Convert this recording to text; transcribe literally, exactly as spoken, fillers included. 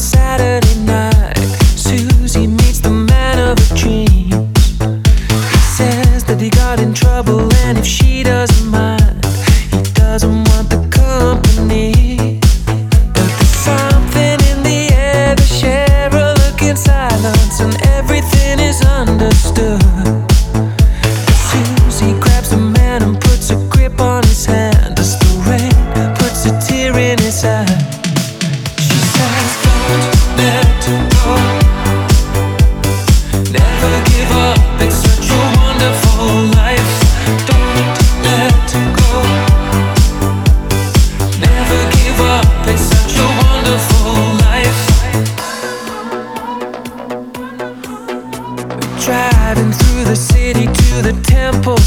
Saturday night, Susie meets the man of her dreams. He says that he got in trouble, and if she doesn't mind, he doesn't want the company. But there's something in the air, they share a look in silence, and everything is understood. Susie grabs the man and puts a grip on his hand as the rain puts a tear in his eye. She says, don't let go, never give up, it's such a wonderful life. Don't let go, never give up, it's such a wonderful life. We're driving through the city to the temple,